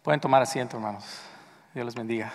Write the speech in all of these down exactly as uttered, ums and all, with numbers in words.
Pueden tomar asiento, hermanos. Dios les bendiga.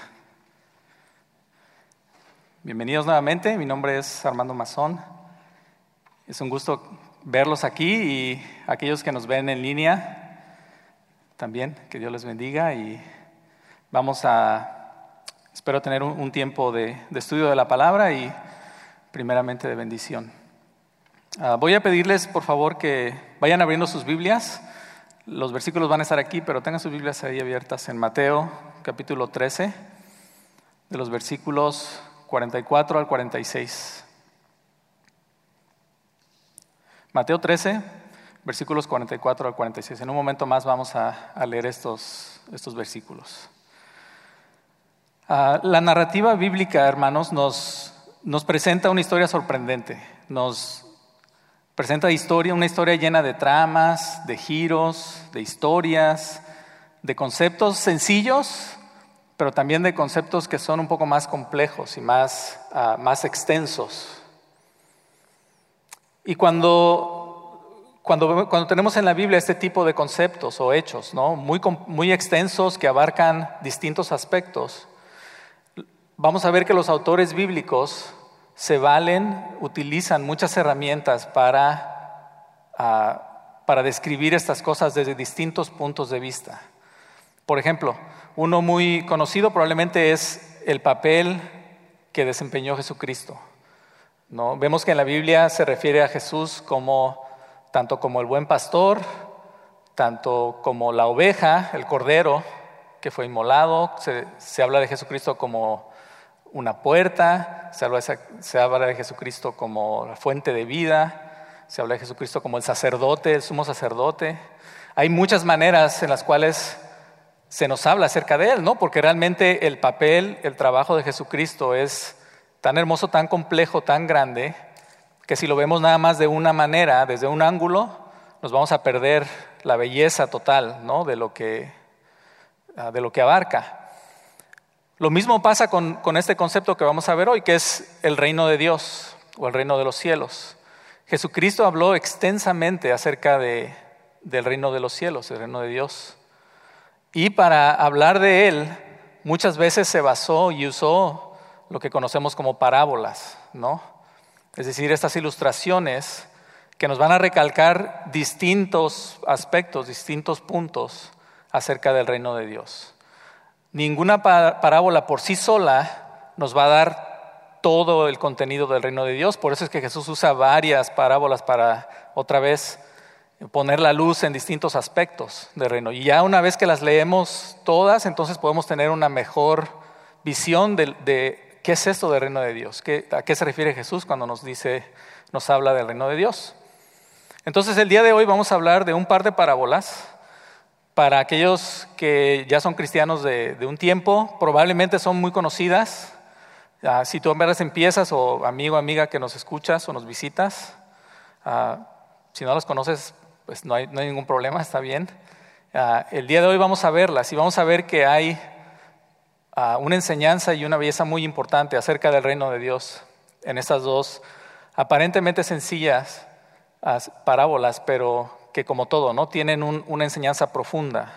Bienvenidos nuevamente. Mi nombre es Armando Mazón. Es un gusto verlos aquí y aquellos que nos ven en línea también. Que Dios les bendiga y vamos a, espero tener un, un tiempo de, de estudio de la palabra y primeramente de bendición. Uh, voy a pedirles, por favor, que vayan abriendo sus Biblias. Los versículos van a estar aquí, pero tengan sus Biblias ahí abiertas en Mateo, capítulo trece, de los versículos cuarenta y cuatro al cuarenta y seis. Mateo trece, versículos cuarenta y cuatro al cuarenta y seis. En un momento más vamos a, a leer estos, estos versículos. Uh, la narrativa bíblica, hermanos, nos, nos presenta una historia sorprendente. Nos presenta historia, una historia llena de tramas, de giros, de historias, de conceptos sencillos, pero también de conceptos que son un poco más complejos y más, uh, más extensos. Y cuando, cuando, cuando tenemos en la Biblia este tipo de conceptos o hechos, ¿no? muy, muy extensos que abarcan distintos aspectos, vamos a ver que los autores bíblicos se valen, utilizan muchas herramientas para, uh, para describir estas cosas desde distintos puntos de vista. Por ejemplo, uno muy conocido probablemente es el papel que desempeñó Jesucristo, ¿no? Vemos que en la Biblia se refiere a Jesús como, tanto como el buen pastor, tanto como la oveja, el cordero que fue inmolado. Se, se habla de Jesucristo como una puerta, se habla, de, se habla de Jesucristo como la fuente de vida, se habla de Jesucristo como el sacerdote, el sumo sacerdote. Hay muchas maneras en las cuales se nos habla acerca de Él, ¿no? Porque realmente el papel, el trabajo de Jesucristo es tan hermoso, tan complejo, tan grande, que si lo vemos nada más de una manera, desde un ángulo, nos vamos a perder la belleza total, ¿no? de, lo que, de lo que abarca. Lo mismo pasa con, con este concepto que vamos a ver hoy, que es el reino de Dios o el reino de los cielos. Jesucristo habló extensamente acerca de, del reino de los cielos, el reino de Dios. Y para hablar de él, muchas veces se basó y usó lo que conocemos como parábolas, ¿no? Es decir, estas ilustraciones que nos van a recalcar distintos aspectos, distintos puntos acerca del reino de Dios. Ninguna parábola por sí sola nos va a dar todo el contenido del reino de Dios. Por eso es que Jesús usa varias parábolas para otra vez poner la luz en distintos aspectos del reino. Y ya una vez que las leemos todas, entonces podemos tener una mejor visión de, de qué es esto del reino de Dios. ¿Qué, ¿A qué se refiere Jesús cuando nos dice, nos habla del reino de Dios? Entonces el día de hoy vamos a hablar de un par de parábolas. Para aquellos que ya son cristianos de, de un tiempo, probablemente son muy conocidas. Uh, si tú apenas empiezas, o amigo o amiga que nos escuchas o nos visitas, uh, si no las conoces, pues no hay, no hay ningún problema, está bien. Uh, el día de hoy vamos a verlas y vamos a ver que hay uh, una enseñanza y una belleza muy importante acerca del reino de Dios en estas dos aparentemente sencillas uh, parábolas, pero que como todo, ¿no? tienen un, una enseñanza profunda.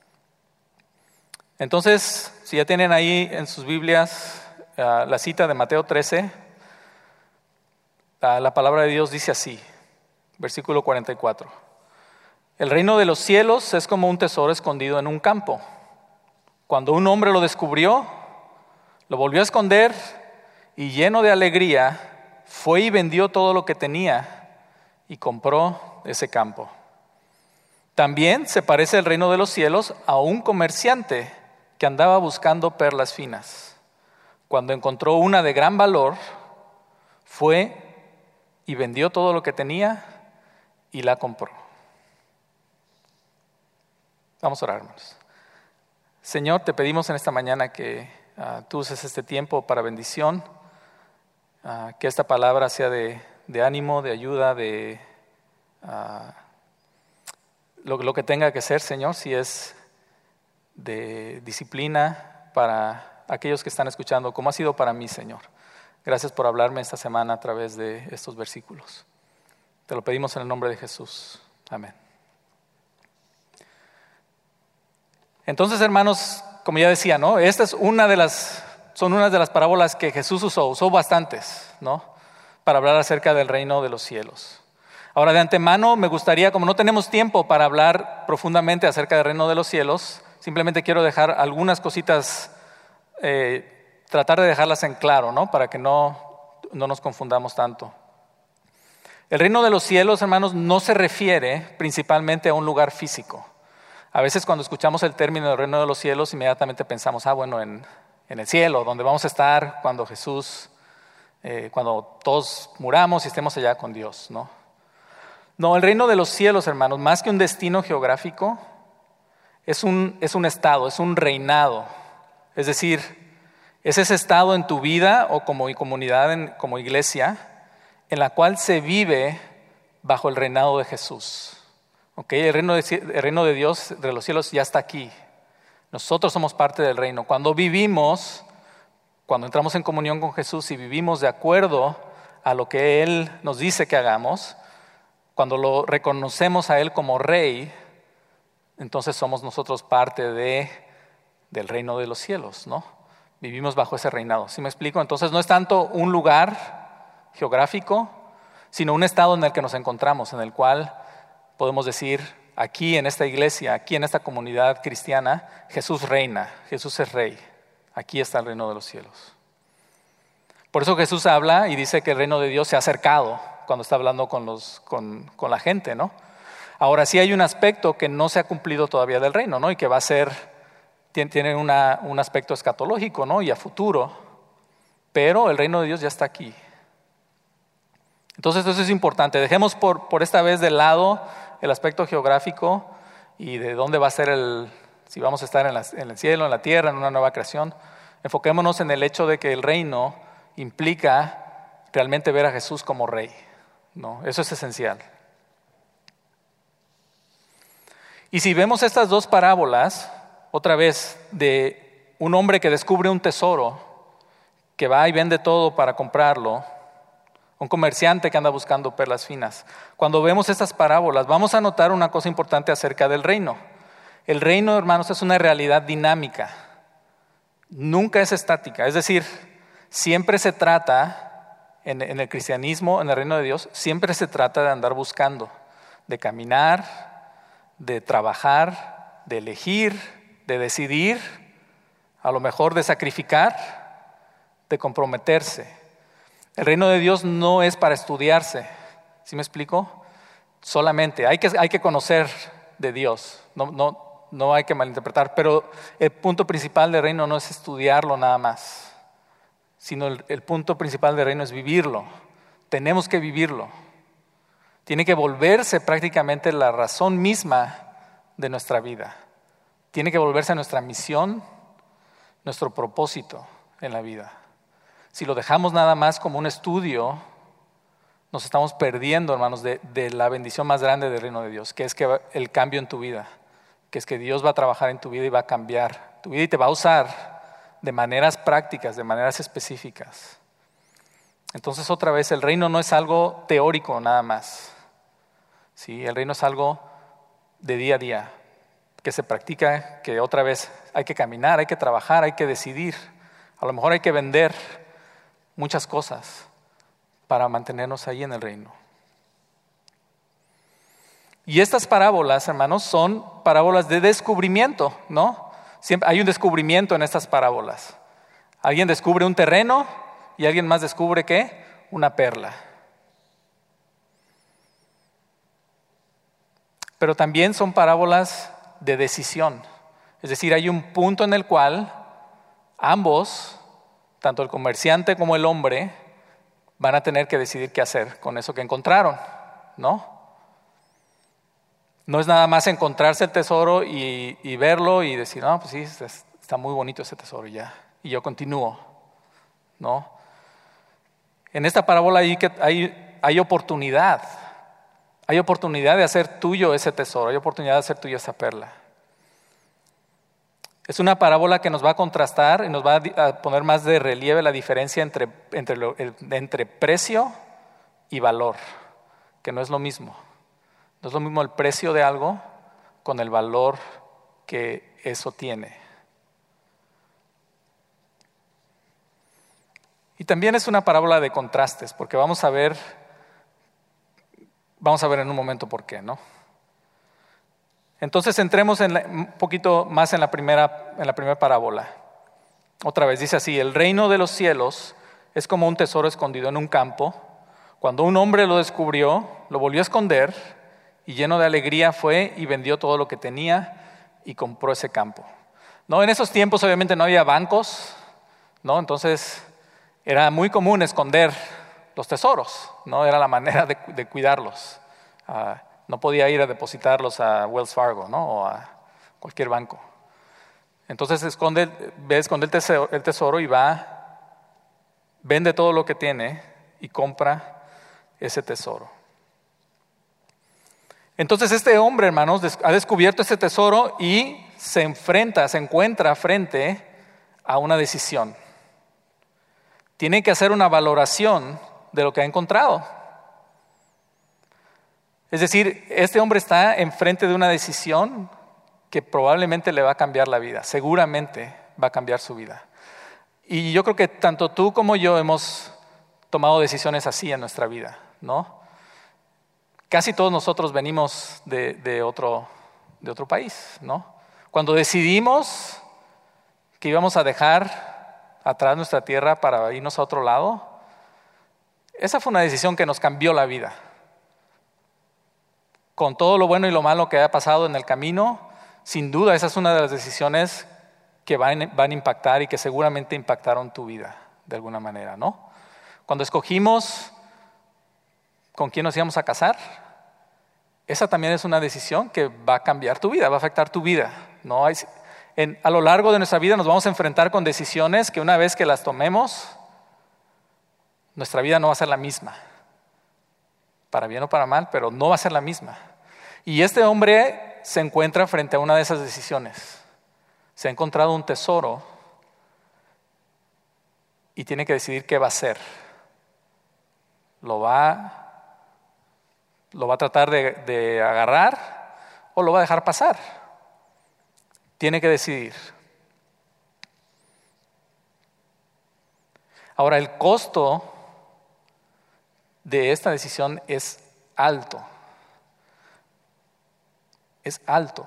Entonces, si ya tienen ahí en sus Biblias uh, la cita de Mateo trece, uh, la palabra de Dios dice así, versículo cuarenta y cuatro. El reino de los cielos es como un tesoro escondido en un campo. Cuando un hombre lo descubrió, lo volvió a esconder y lleno de alegría, fue y vendió todo lo que tenía y compró ese campo. También se parece el reino de los cielos a un comerciante que andaba buscando perlas finas. Cuando encontró una de gran valor, fue y vendió todo lo que tenía y la compró. Vamos a orar, hermanos. Señor, te pedimos en esta mañana que uh, tú uses este tiempo para bendición, uh, que esta palabra sea de, de ánimo, de ayuda, de uh, Lo, lo que tenga que ser, Señor, si es de disciplina para aquellos que están escuchando, como ha sido para mí, Señor. Gracias por hablarme esta semana a través de estos versículos. Te lo pedimos en el nombre de Jesús. Amén. Entonces, hermanos, como ya decía, ¿no? Esta es una de las, son unas de las parábolas que Jesús usó, usó bastantes, ¿no? Para hablar acerca del reino de los cielos. Ahora, de antemano, me gustaría, como no tenemos tiempo para hablar profundamente acerca del reino de los cielos, simplemente quiero dejar algunas cositas, eh, tratar de dejarlas en claro, ¿no? Para que no, no nos confundamos tanto. El reino de los cielos, hermanos, no se refiere principalmente a un lugar físico. A veces cuando escuchamos el término del reino de los cielos, inmediatamente pensamos, ah, bueno, en, en el cielo, donde vamos a estar cuando Jesús, eh, cuando todos muramos y estemos allá con Dios, ¿no? No, el reino de los cielos, hermanos, más que un destino geográfico, es un, es un estado, es un reinado. Es decir, es ese estado en tu vida o como comunidad, en, como iglesia, en la cual se vive bajo el reinado de Jesús. ¿Okay? El reino de, el reino de Dios, de los cielos, ya está aquí. Nosotros somos parte del reino. Cuando vivimos, cuando entramos en comunión con Jesús y vivimos de acuerdo a lo que Él nos dice que hagamos, cuando lo reconocemos a Él como Rey, entonces somos nosotros parte de, del reino de los cielos, ¿no? Vivimos bajo ese reinado. ¿Sí me explico? Entonces no es tanto un lugar geográfico, sino un estado en el que nos encontramos, en el cual podemos decir, aquí en esta iglesia, aquí en esta comunidad cristiana, Jesús reina, Jesús es Rey. Aquí está el reino de los cielos. Por eso Jesús habla y dice que el reino de Dios se ha acercado cuando está hablando con, los, con, con la gente, ¿no? Ahora sí hay un aspecto que no se ha cumplido todavía del reino, ¿no? Y que va a ser, tiene, tiene una, un aspecto escatológico, ¿no? Y a futuro, pero el reino de Dios ya está aquí. Entonces eso es importante. Dejemos por, por esta vez de lado el aspecto geográfico y de dónde va a ser el, si vamos a estar en, la, en el cielo, en la tierra, en una nueva creación. Enfoquémonos en el hecho de que el reino implica realmente ver a Jesús como Rey, ¿no? Eso es esencial. Y si vemos estas dos parábolas, otra vez, de un hombre que descubre un tesoro, que va y vende todo para comprarlo, un comerciante que anda buscando perlas finas. Cuando vemos estas parábolas, vamos a notar una cosa importante acerca del reino. El reino, hermanos, es una realidad dinámica. Nunca es estática. Es decir, siempre se trata, en, en el cristianismo, en el reino de Dios, siempre se trata de andar buscando, de caminar, de trabajar, de elegir, de decidir, a lo mejor de sacrificar, de comprometerse. El reino de Dios no es para estudiarse, ¿sí me explico? Solamente, hay que, hay que conocer de Dios, no, no, no hay que malinterpretar, pero el punto principal del reino no es estudiarlo nada más, sino el, el punto principal del reino es vivirlo. Tenemos que vivirlo. Tiene que volverse prácticamente la razón misma de nuestra vida. Tiene que volverse nuestra misión, nuestro propósito en la vida. Si lo dejamos nada más como un estudio, nos estamos perdiendo, hermanos, de, de la bendición más grande del reino de Dios, que es que va, el cambio en tu vida, que es que Dios va a trabajar en tu vida y va a cambiar tu vida y te va a usar de maneras prácticas, de maneras específicas. Entonces, otra vez, el reino no es algo teórico nada más. ¿Sí? El reino es algo de día a día, que se practica, que otra vez hay que caminar, hay que trabajar, hay que decidir. A lo mejor hay que vender muchas cosas para mantenernos ahí en el reino. Y estas parábolas, hermanos, son parábolas de descubrimiento, ¿no? Siempre hay un descubrimiento en estas parábolas. Alguien descubre un terreno y alguien más descubre ¿qué? Una perla. Pero también son parábolas de decisión. Es decir, hay un punto en el cual ambos, tanto el comerciante como el hombre, van a tener que decidir qué hacer con eso que encontraron, ¿no? No es nada más encontrarse el tesoro y, y verlo y decir, no, pues sí, está muy bonito ese tesoro y ya, y yo continúo, ¿no? En esta parábola hay, que, hay, hay oportunidad, hay oportunidad de hacer tuyo ese tesoro, hay oportunidad de hacer tuyo esa perla. Es una parábola que nos va a contrastar y nos va a poner más de relieve la diferencia entre, entre, lo, el, entre precio y valor, que no es lo mismo. No es lo mismo el precio de algo con el valor que eso tiene. Y también es una parábola de contrastes, porque vamos a ver, vamos a ver en un momento por qué, ¿no? Entonces entremos en la, un poquito más en la primera, en la primera parábola. Otra vez dice así: el reino de los cielos es como un tesoro escondido en un campo. Cuando un hombre lo descubrió, lo volvió a esconder y lleno de alegría fue y vendió todo lo que tenía y compró ese campo. No, en esos tiempos obviamente no había bancos, ¿no? Entonces era muy común esconder los tesoros, ¿no? Era la manera de, de cuidarlos. Uh, no podía ir a depositarlos a Wells Fargo, ¿no? O a cualquier banco. Entonces esconde, ve, esconde el tesoro, el tesoro y va, vende todo lo que tiene y compra ese tesoro. Entonces este hombre, hermanos, ha descubierto ese tesoro y se enfrenta, se encuentra frente a una decisión. Tiene que hacer una valoración de lo que ha encontrado. Es decir, este hombre está enfrente de una decisión que probablemente le va a cambiar la vida, seguramente va a cambiar su vida. Y yo creo que tanto tú como yo hemos tomado decisiones así en nuestra vida, ¿no? Casi todos nosotros venimos de, de, otro, de otro país, ¿no? Cuando decidimos que íbamos a dejar atrás nuestra tierra para irnos a otro lado, esa fue una decisión que nos cambió la vida. Con todo lo bueno y lo malo que ha pasado en el camino, sin duda esa es una de las decisiones que van, van a impactar y que seguramente impactaron tu vida de alguna manera, ¿no? Cuando escogimos con quién nos íbamos a casar, esa también es una decisión que va a cambiar tu vida, va a afectar tu vida, ¿no? Hay, en, a lo largo de nuestra vida nos vamos a enfrentar con decisiones que una vez que las tomemos, nuestra vida no va a ser la misma, para bien o para mal, pero no va a ser la misma. Y este hombre se encuentra frente a una de esas decisiones. Se ha encontrado un tesoro y tiene que decidir qué va a hacer. ¿Lo va, lo va a tratar de, de agarrar o lo va a dejar pasar? Tiene que decidir. Ahora, el costo de esta decisión es alto. Es alto.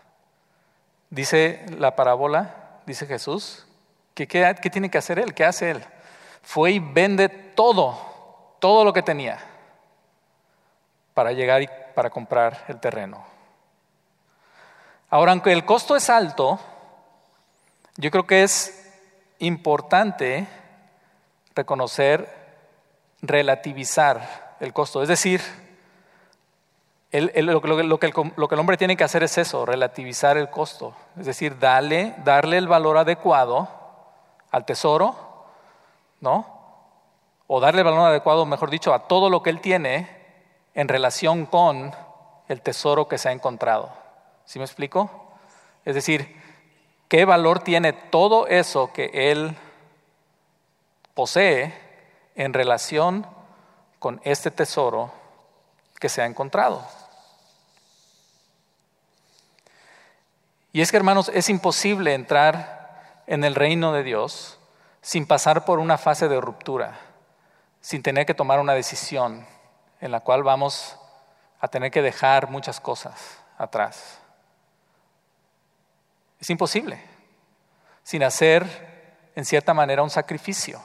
Dice la parábola, dice Jesús, que ¿qué, qué tiene que hacer él? ¿Qué hace él? Fue y vende todo, todo lo que tenía para llegar y para comprar el terreno. Ahora, aunque el costo es alto, yo creo que es importante reconocer, relativizar el costo. Es decir, el, el, lo, lo, lo, que el, lo que el hombre tiene que hacer es eso, relativizar el costo. Es decir, darle, darle el valor adecuado al tesoro, ¿no? O darle el valor adecuado, mejor dicho, a todo lo que él tiene en relación con el tesoro que se ha encontrado. ¿Sí me explico? Es decir, ¿qué valor tiene todo eso que él posee en relación con este tesoro que se ha encontrado? Y es que, hermanos, es imposible entrar en el reino de Dios sin pasar por una fase de ruptura, sin tener que tomar una decisión en la cual vamos a tener que dejar muchas cosas atrás. Es imposible, sin hacer, en cierta manera, un sacrificio.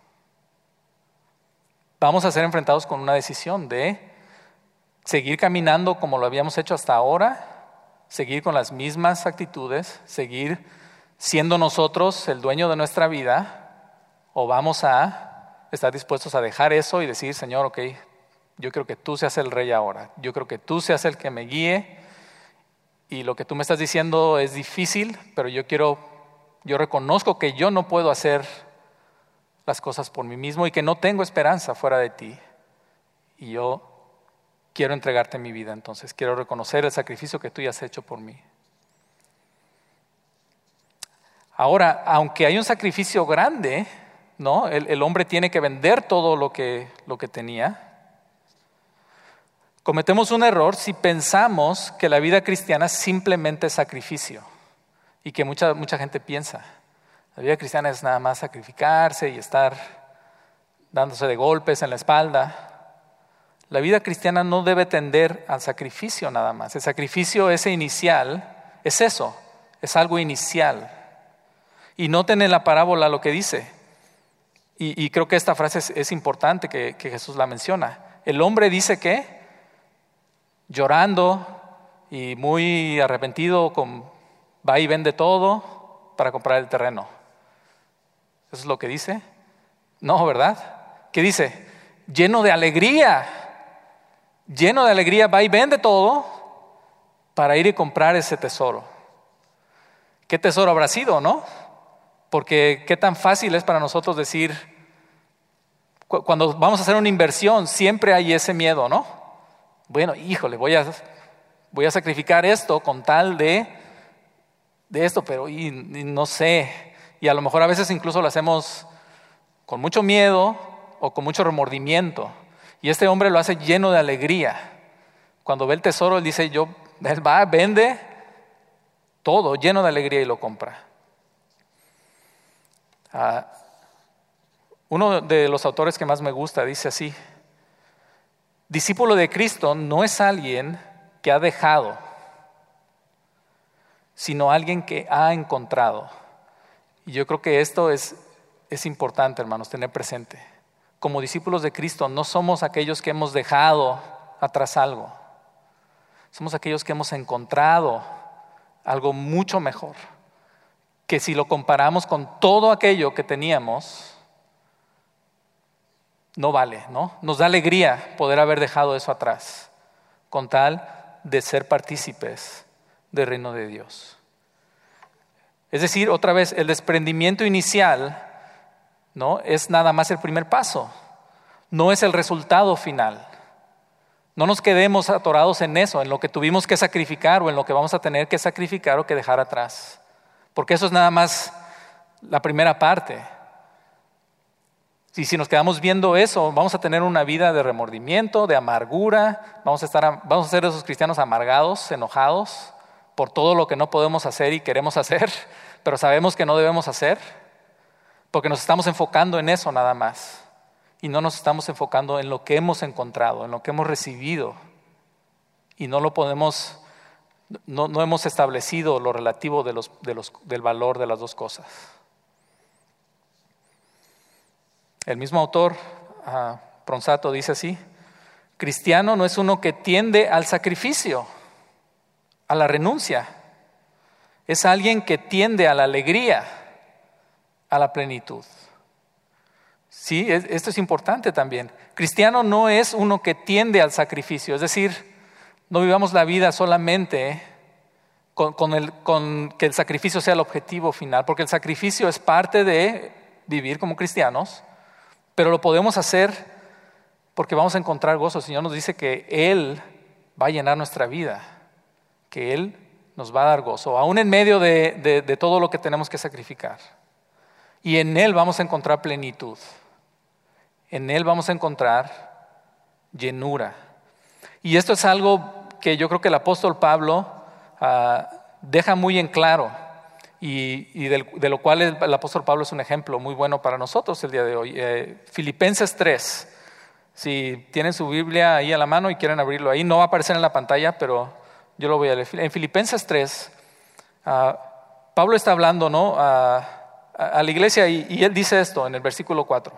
Vamos a ser enfrentados con una decisión de seguir caminando como lo habíamos hecho hasta ahora, seguir con las mismas actitudes, seguir siendo nosotros el dueño de nuestra vida, o vamos a estar dispuestos a dejar eso y decir, Señor, ok, yo creo que tú seas el rey ahora, yo creo que tú seas el que me guíe, y lo que tú me estás diciendo es difícil, pero yo quiero, yo reconozco que yo no puedo hacer las cosas por mí mismo y que no tengo esperanza fuera de ti, y yo quiero entregarte mi vida. Entonces quiero reconocer el sacrificio que tú ya has hecho por mí. Ahora, aunque hay un sacrificio grande, ¿no? El, el hombre tiene que vender todo lo que, lo que tenía. Cometemos un error si pensamos que la vida cristiana simplemente es sacrificio. y que mucha, mucha gente piensa. La vida cristiana es nada más sacrificarse y estar dándose de golpes en la espalda. La vida cristiana no debe tender al sacrificio nada más. El sacrificio ese inicial es eso, es algo inicial. Y noten en la parábola lo que dice. Y, y creo que esta frase es, es importante que, que Jesús la menciona. El hombre dice que, llorando y muy arrepentido, con, va y vende todo para comprar el terreno. ¿Eso es lo que dice? No, ¿verdad? ¿Qué dice? Lleno de alegría. Lleno de alegría va y vende todo para ir y comprar ese tesoro. ¿Qué tesoro habrá sido, no? Porque qué tan fácil es para nosotros decir, cuando vamos a hacer una inversión, siempre hay ese miedo, ¿no? Bueno, híjole, voy a, voy a sacrificar esto con tal de, de esto, pero y, y no sé. Y a lo mejor a veces incluso lo hacemos con mucho miedo o con mucho remordimiento. Y este hombre lo hace lleno de alegría. Cuando ve el tesoro, él dice, yo, él va, vende todo, lleno de alegría y lo compra. Uh, uno de los autores que más me gusta dice así: discípulo de Cristo no es alguien que ha dejado, sino alguien que ha encontrado. Y yo creo que esto es, es importante, hermanos, tener presente. Como discípulos de Cristo no somos aquellos que hemos dejado atrás algo. Somos aquellos que hemos encontrado algo mucho mejor, que si lo comparamos con todo aquello que teníamos, no vale, ¿no? Nos da alegría poder haber dejado eso atrás, con tal de ser partícipes del reino de Dios. Es decir, otra vez, el desprendimiento inicial, ¿no?, es nada más el primer paso, no es el resultado final. No nos quedemos atorados en eso, en lo que tuvimos que sacrificar o en lo que vamos a tener que sacrificar o que dejar atrás, porque eso es nada más la primera parte. Y si nos quedamos viendo eso, vamos a tener una vida de remordimiento, de amargura, vamos a, estar, vamos a ser esos cristianos amargados, enojados por todo lo que no podemos hacer y queremos hacer, pero sabemos que no debemos hacer, porque nos estamos enfocando en eso nada más y no nos estamos enfocando en lo que hemos encontrado, en lo que hemos recibido, y no lo podemos, no, no hemos establecido lo relativo de los, de los, del valor de las dos cosas. El mismo autor, uh, Pronsato, dice así: cristiano no es uno que tiende al sacrificio, a la renuncia. Es alguien que tiende a la alegría, a la plenitud. Sí, esto es importante también. Cristiano no es uno que tiende al sacrificio, es decir, no vivamos la vida solamente con, con, el, con que el sacrificio sea el objetivo final, porque el sacrificio es parte de vivir como cristianos, pero lo podemos hacer porque vamos a encontrar gozo. El Señor nos dice que Él va a llenar nuestra vida, que Él nos va a dar gozo, aún en medio de, de, de todo lo que tenemos que sacrificar. Y en Él vamos a encontrar plenitud. En Él vamos a encontrar llenura. Y esto es algo que yo creo que el apóstol Pablo uh, deja muy en claro, y, y de, de lo cual el, el apóstol Pablo es un ejemplo muy bueno para nosotros el día de hoy. Eh, Filipenses tres. Si tienen su Biblia ahí a la mano y quieren abrirlo ahí, no va a aparecer en la pantalla, pero yo lo voy a leer. En Filipenses tres, uh, Pablo está hablando, ¿no?, uh, a, a la iglesia, y, y él dice esto en el versículo cuatro.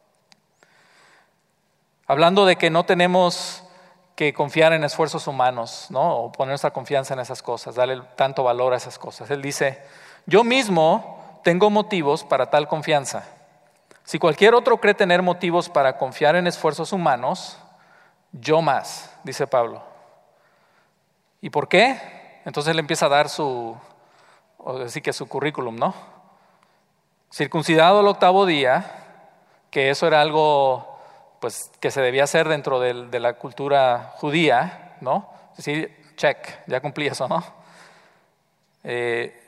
Hablando de que no tenemos que confiar en esfuerzos humanos, ¿no?, o poner nuestra confianza en esas cosas, darle tanto valor a esas cosas. Él dice: yo mismo tengo motivos para tal confianza. Si cualquier otro cree tener motivos para confiar en esfuerzos humanos, yo más, dice Pablo. ¿Y por qué? Entonces él empieza a dar su, o decir que su currículum, ¿no? Circuncidado el octavo día, que eso era algo pues que se debía hacer dentro de, de la cultura judía, ¿no? Es decir, check, ya cumplí eso, ¿no? Eh,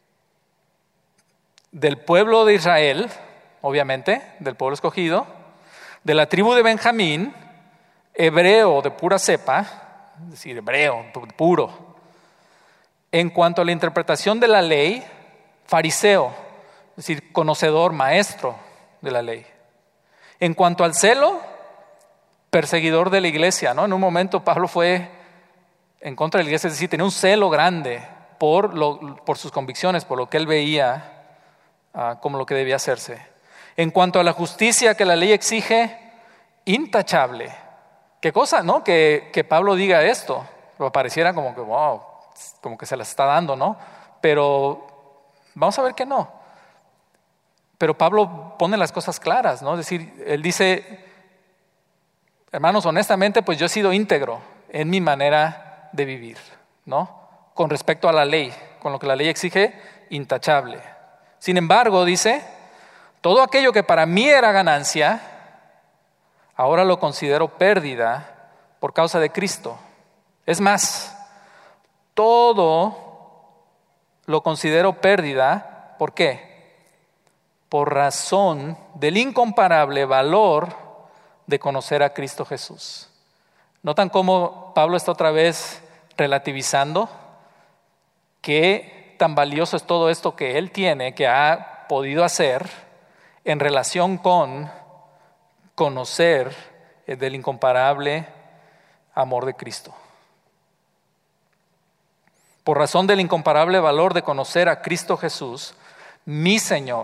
del pueblo de Israel, obviamente, del pueblo escogido, de la tribu de Benjamín, hebreo de pura cepa, es decir, hebreo, puro, En cuanto a la interpretación de la ley, fariseo, es decir, conocedor, maestro de la ley. En cuanto al celo, perseguidor de la iglesia, ¿no? En un momento Pablo fue en contra de la iglesia, es decir, tenía un celo grande por, lo, por sus convicciones, por lo que él veía uh, como lo que debía hacerse. En cuanto a la justicia que la ley exige, intachable. ¿Qué cosa, no? Que, que Pablo diga esto. Lo pareciera como que, wow, como que se las está dando, ¿no? Pero vamos a ver que no. Pero Pablo pone las cosas claras, ¿no? Es decir, él dice, hermanos, honestamente, pues yo he sido íntegro en mi manera de vivir, ¿no? Con respecto a la ley, con lo que la ley exige, intachable. Sin embargo, dice, todo aquello que para mí era ganancia, ahora lo considero pérdida por causa de Cristo. Es más, todo lo considero pérdida, ¿por qué? Por razón del incomparable valor de conocer a Cristo Jesús. ¿Notan cómo Pablo está otra vez relativizando? Qué tan valioso es todo esto que él tiene, que ha podido hacer en relación con conocer del incomparable amor de Cristo. Por razón del incomparable valor de conocer a Cristo Jesús, mi Señor.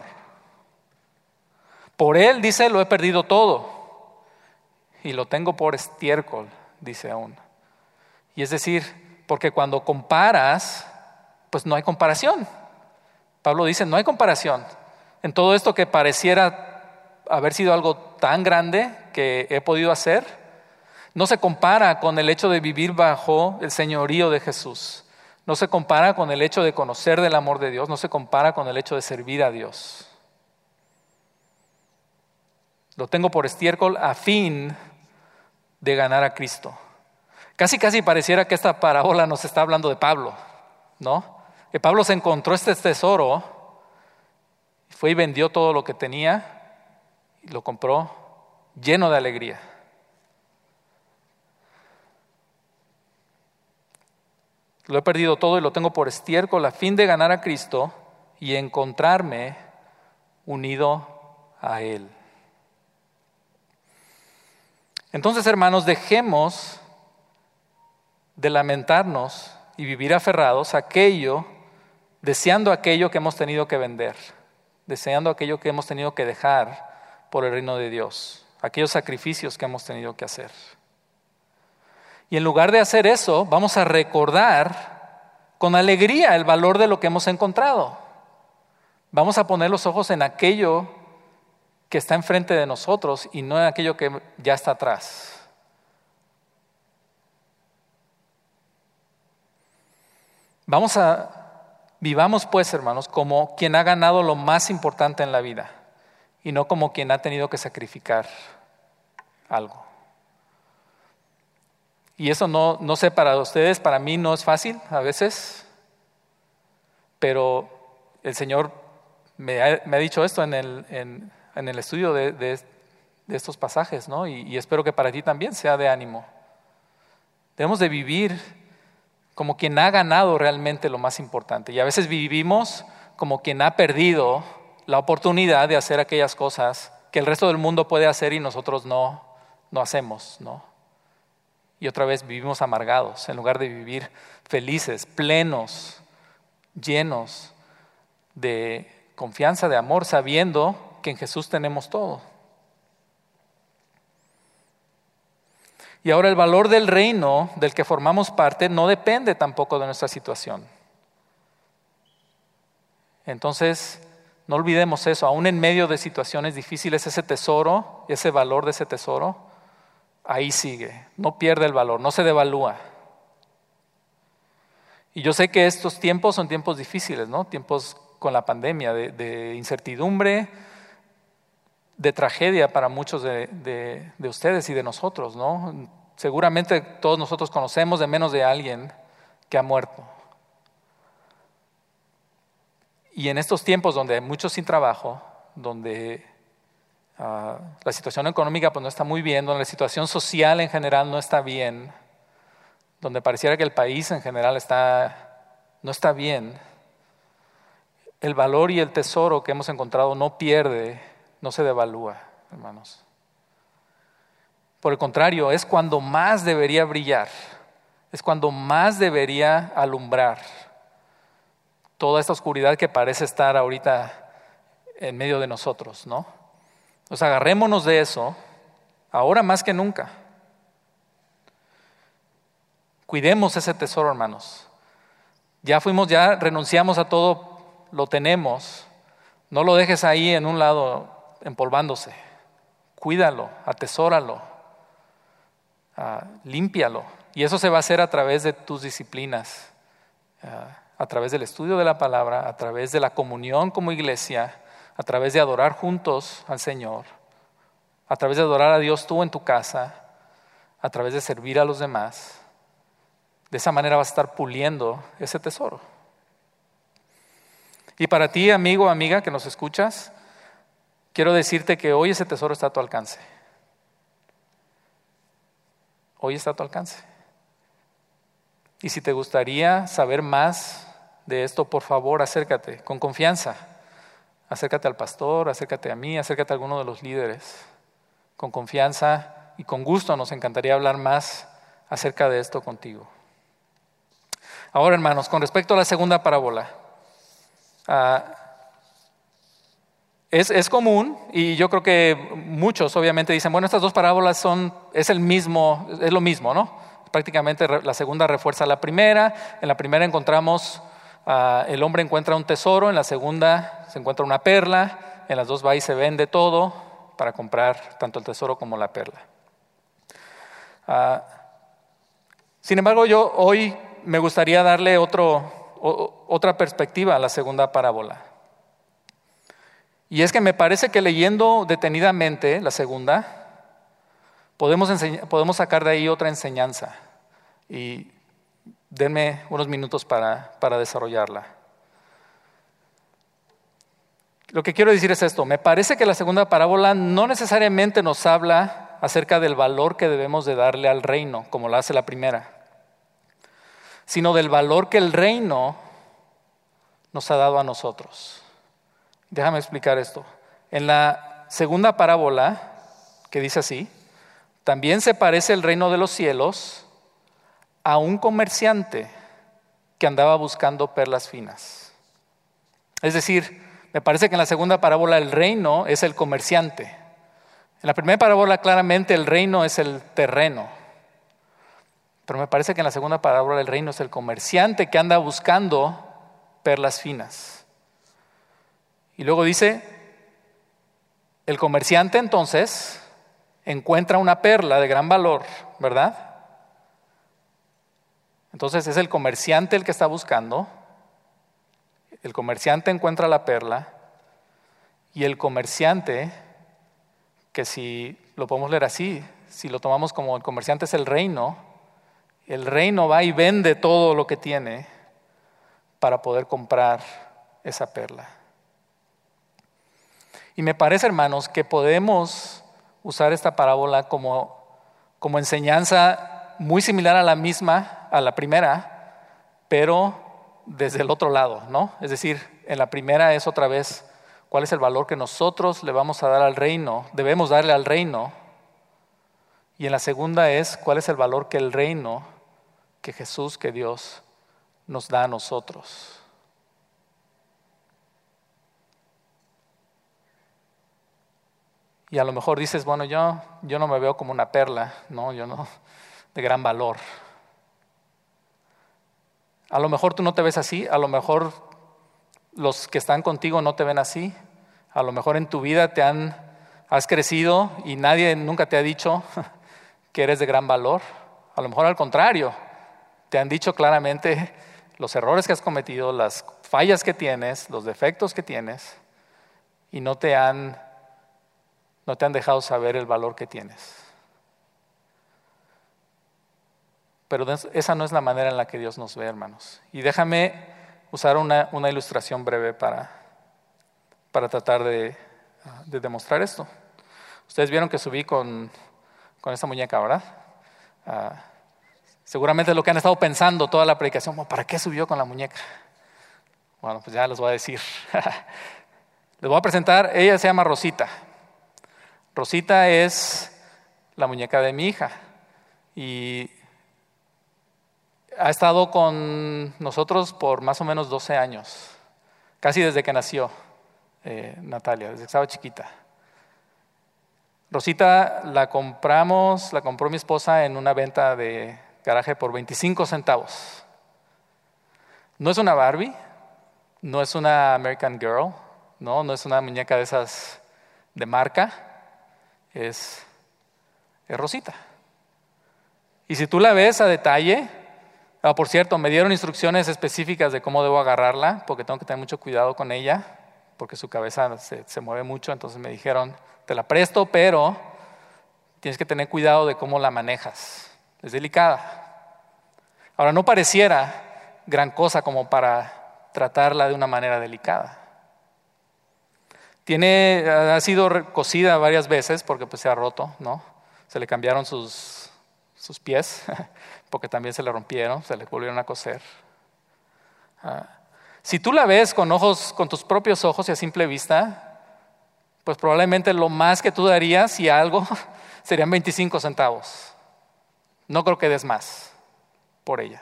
Por Él, dice, lo he perdido todo y lo tengo por estiércol, dice aún. Y es decir, porque cuando comparas, pues no hay comparación. Pablo dice, no hay comparación. En todo esto que pareciera haber sido algo tan grande que he podido hacer, no se compara con el hecho de vivir bajo el señorío de Jesús. No se compara con el hecho de conocer del amor de Dios, no se compara con el hecho de servir a Dios. Lo tengo por estiércol a fin de ganar a Cristo. Casi casi pareciera que esta parábola nos está hablando de Pablo, ¿no? Que Pablo se encontró este tesoro, fue y vendió todo lo que tenía y lo compró lleno de alegría. Lo he perdido todo y lo tengo por estiércol a fin de ganar a Cristo y encontrarme unido a Él. Entonces, hermanos, dejemos de lamentarnos y vivir aferrados a aquello, deseando aquello que hemos tenido que vender, deseando aquello que hemos tenido que dejar por el reino de Dios, aquellos sacrificios que hemos tenido que hacer. Y en lugar de hacer eso, vamos a recordar con alegría el valor de lo que hemos encontrado. Vamos a poner los ojos en aquello que está enfrente de nosotros y no en aquello que ya está atrás. Vamos a, vivamos pues, hermanos, como quien ha ganado lo más importante en la vida y no como quien ha tenido que sacrificar algo. Y eso no, no sé para ustedes, para mí no es fácil a veces, pero el Señor me ha, me ha dicho esto en el, en, en el estudio de, de, de estos pasajes, ¿no? Y, y espero que para ti también sea de ánimo. Debemos de vivir como quien ha ganado realmente lo más importante. Y a veces vivimos como quien ha perdido la oportunidad de hacer aquellas cosas que el resto del mundo puede hacer y nosotros no, no hacemos, ¿no? Y otra vez vivimos amargados en lugar de vivir felices, plenos, llenos de confianza, de amor, sabiendo que en Jesús tenemos todo. Y ahora el valor del reino del que formamos parte no depende tampoco de nuestra situación. Entonces, no olvidemos eso, aún en medio de situaciones difíciles, ese tesoro, ese valor de ese tesoro, ahí sigue, no pierde el valor, no se devalúa. Y yo sé que estos tiempos son tiempos difíciles, ¿no? Tiempos con la pandemia, de, de incertidumbre, de tragedia para muchos de, de, de ustedes y de nosotros, ¿no? Seguramente todos nosotros conocemos de menos de alguien que ha muerto. Y en estos tiempos donde hay muchos sin trabajo, donde Uh, la situación económica pues no está muy bien, donde la situación social en general no está bien, donde pareciera que el país en general está no está bien, el valor y el tesoro que hemos encontrado no pierde, no se devalúa, hermanos. Por el contrario, es cuando más debería brillar, es cuando más debería alumbrar toda esta oscuridad que parece estar ahorita en medio de nosotros, ¿no? Pues agarrémonos de eso, ahora más que nunca. Cuidemos ese tesoro, hermanos. Ya fuimos, ya renunciamos a todo, lo tenemos. No lo dejes ahí en un lado empolvándose. Cuídalo, atesóralo, uh, límpialo. Y eso se va a hacer a través de tus disciplinas, uh, a través del estudio de la palabra, a través de la comunión como iglesia, a través de adorar juntos al Señor, a través de adorar a Dios tú en tu casa, a través de servir a los demás. De esa manera vas a estar puliendo ese tesoro. Y para ti, amigo o amiga que nos escuchas, quiero decirte que hoy ese tesoro está a tu alcance. Hoy está a tu alcance. Y si te gustaría saber más de esto, por favor, acércate con confianza. Acércate al pastor, acércate a mí, acércate a alguno de los líderes. Con confianza y con gusto nos encantaría hablar más acerca de esto contigo. Ahora, hermanos, con respecto a la segunda parábola, uh, es, es común, y yo creo que muchos obviamente dicen, bueno, estas dos parábolas son, es el mismo, es lo mismo, ¿no? Prácticamente la segunda refuerza la primera. En la primera encontramos, uh, el hombre encuentra un tesoro, en la segunda se encuentra una perla, en las dos va y se vende todo para comprar tanto el tesoro como la perla. Uh, sin embargo, yo hoy me gustaría darle otro, o, otra perspectiva a la segunda parábola. Y es que me parece que leyendo detenidamente la segunda, podemos, enseñar, podemos sacar de ahí otra enseñanza. Y denme unos minutos para, para desarrollarla. Lo que quiero decir es esto: me parece que la segunda parábola no necesariamente nos habla acerca del valor que debemos de darle al reino, como lo hace la primera, sino del valor que el reino nos ha dado a nosotros. Déjame explicar esto. En la segunda parábola, que dice así, también se parece el reino de los cielos a un comerciante que andaba buscando perlas finas. Es decir, me parece que en la segunda parábola el reino es el comerciante. En la primera parábola claramente el reino es el terreno. Pero me parece que en la segunda parábola el reino es el comerciante que anda buscando perlas finas. Y luego dice, el comerciante entonces encuentra una perla de gran valor, ¿verdad? Entonces es el comerciante el que está buscando, el comerciante encuentra la perla y el comerciante, que si lo podemos leer así, si lo tomamos como el comerciante es el reino, el reino va y vende todo lo que tiene para poder comprar esa perla. Y me parece, hermanos, que podemos usar esta parábola como, como enseñanza muy similar a la misma, a la primera, pero desde el otro lado, ¿no? Es decir, en la primera es otra vez cuál es el valor que nosotros le vamos a dar al reino, debemos darle al reino, y en la segunda es cuál es el valor que el reino, que Jesús, que Dios nos da a nosotros. Y a lo mejor dices, bueno, yo, yo no me veo como una perla, no, yo no, de gran valor. A lo mejor tú no te ves así, a lo mejor los que están contigo no te ven así, a lo mejor en tu vida te han, has crecido y nadie nunca te ha dicho que eres de gran valor. A lo mejor al contrario, te han dicho claramente los errores que has cometido, las fallas que tienes, los defectos que tienes, y no te han, no te han dejado saber el valor que tienes. Pero esa no es la manera en la que Dios nos ve, hermanos. Y déjame usar una, una ilustración breve para, para tratar de, de demostrar esto. Ustedes vieron que subí con, con esta muñeca, ¿verdad? Uh, Seguramente es lo que han estado pensando toda la predicación. ¿Para qué subió con la muñeca? Bueno, pues ya les voy a decir. Les voy a presentar, ella se llama Rosita. Rosita es la muñeca de mi hija y ha estado con nosotros por más o menos doce años, casi desde que nació eh, Natalia, desde que estaba chiquita. Rosita la compramos, la compró mi esposa en una venta de garaje por veinticinco centavos. No es una Barbie, no es una American Girl, no, no es una muñeca de esas de marca, es, es Rosita. Y si tú la ves a detalle, ah, por cierto, me dieron instrucciones específicas de cómo debo agarrarla, porque tengo que tener mucho cuidado con ella, porque su cabeza se, se mueve mucho, entonces me dijeron, te la presto, pero tienes que tener cuidado de cómo la manejas. Es delicada. Ahora, no pareciera gran cosa como para tratarla de una manera delicada. Tiene, ha sido cosida varias veces porque pues se ha roto, ¿no? Se le cambiaron sus, sus pies porque también se le rompieron, se le volvieron a coser. Ah. Si tú la ves con ojos, con tus propios ojos y a simple vista, pues probablemente lo más que tú darías, si algo, serían veinticinco centavos. No creo que des más por ella.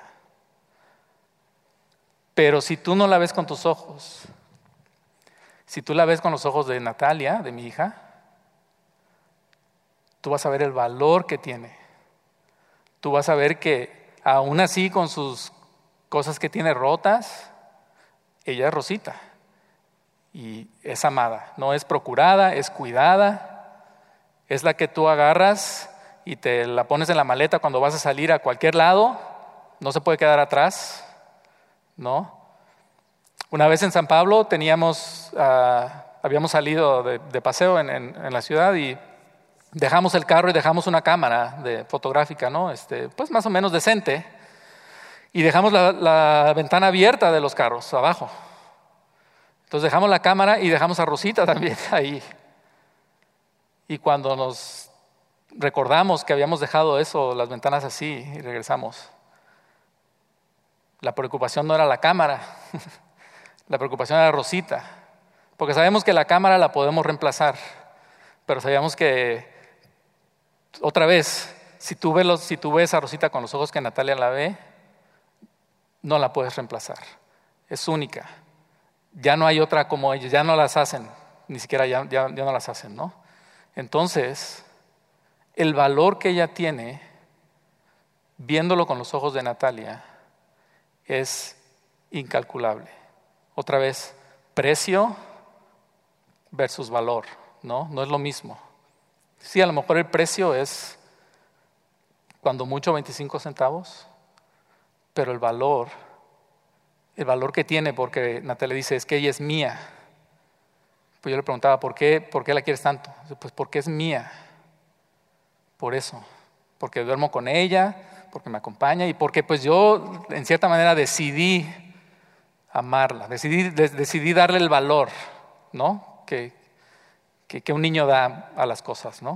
Pero si tú no la ves con tus ojos, si tú la ves con los ojos de Natalia, de mi hija, tú vas a ver el valor que tiene. Tú vas a ver que aún así con sus cosas que tiene rotas, ella es Rosita y es amada, no es procurada, es cuidada, es la que tú agarras y te la pones en la maleta cuando vas a salir a cualquier lado, no se puede quedar atrás, ¿no? Una vez en San Pablo teníamos, uh, habíamos salido de, de paseo en, en, en la ciudad y dejamos el carro y dejamos una cámara de fotográfica, ¿no? Este, pues más o menos decente. Y dejamos la, la ventana abierta de los carros abajo. Entonces dejamos la cámara y dejamos a Rosita también ahí. Y cuando nos recordamos que habíamos dejado eso, las ventanas así, y regresamos, la preocupación no era la cámara, la preocupación era Rosita. Porque sabemos que la cámara la podemos reemplazar, pero sabíamos que, otra vez, si tú ves, los, si tú ves a Rosita con los ojos que Natalia la ve, no la puedes reemplazar, es única. Ya no hay otra como ella, ya no las hacen, ni siquiera ya, ya, ya no las hacen, ¿no? Entonces, el valor que ella tiene, viéndolo con los ojos de Natalia, es incalculable. Otra vez, precio versus valor, ¿no? No es lo mismo. Sí, a lo mejor el precio es, cuando mucho, veinticinco centavos, pero el valor, el valor que tiene, porque Natalia dice, es que ella es mía. Pues yo le preguntaba, ¿por qué, por qué la quieres tanto? Pues porque es mía. Por eso. Porque duermo con ella, porque me acompaña y porque pues yo, en cierta manera, decidí amarla. Decidí, decidí darle el valor, ¿no? Que, que, que un niño da a las cosas, ¿no?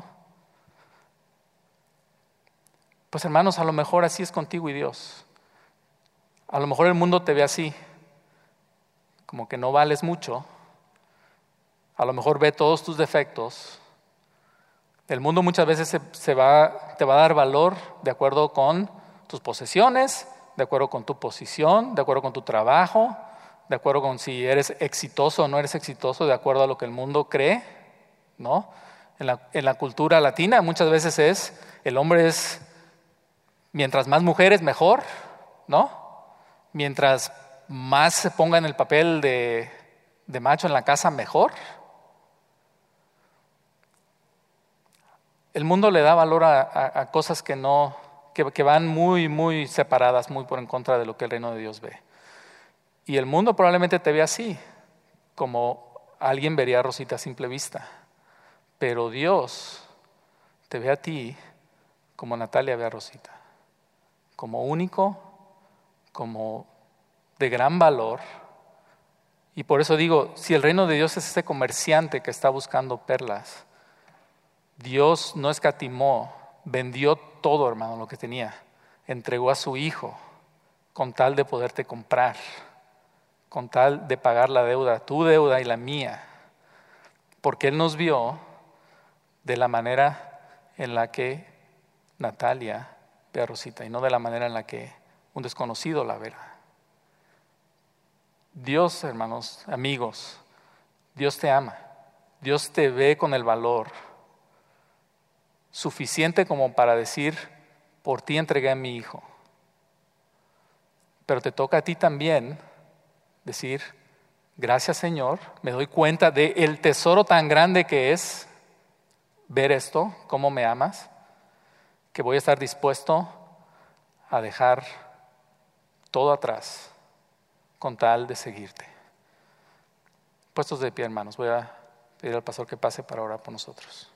Pues hermanos, a lo mejor así es contigo y Dios. A lo mejor el mundo te ve así, como que no vales mucho. A lo mejor ve todos tus defectos. El mundo muchas veces se, se va, te va a dar valor de acuerdo con tus posesiones, de acuerdo con tu posición, de acuerdo con tu trabajo, de acuerdo con si eres exitoso o no eres exitoso, de acuerdo a lo que el mundo cree, ¿no? En la, en la cultura latina muchas veces es, el hombre es, mientras más mujeres mejor, ¿no? Mientras más se ponga en el papel de, de macho en la casa, mejor. El mundo le da valor a, a, a cosas que, no, que, que van muy, muy separadas, muy por en contra de lo que el reino de Dios ve. Y el mundo probablemente te ve así, como alguien vería a Rosita a simple vista. Pero Dios te ve a ti como Natalia ve a Rosita, como único, como de gran valor. Y por eso digo, si el reino de Dios es ese comerciante que está buscando perlas, Dios no escatimó, vendió todo, hermano, lo que tenía. entregó a su hijo con tal de poderte comprar, con tal de pagar la deuda, tu deuda y la mía, porque Él nos vio de la manera en la que Natalia ve a Rosita y no de la manera en la que un desconocido la verá. Dios, hermanos, amigos, Dios te ama, Dios te ve con el valor suficiente como para decir, por ti entregué a mi hijo. Pero te toca a ti también decir, gracias Señor, me doy cuenta del tesoro tan grande que es ver esto, cómo me amas, que voy a estar dispuesto a dejar todo atrás con tal de seguirte. Puestos de pie, hermanos, voy a pedir al pastor que pase para orar por nosotros.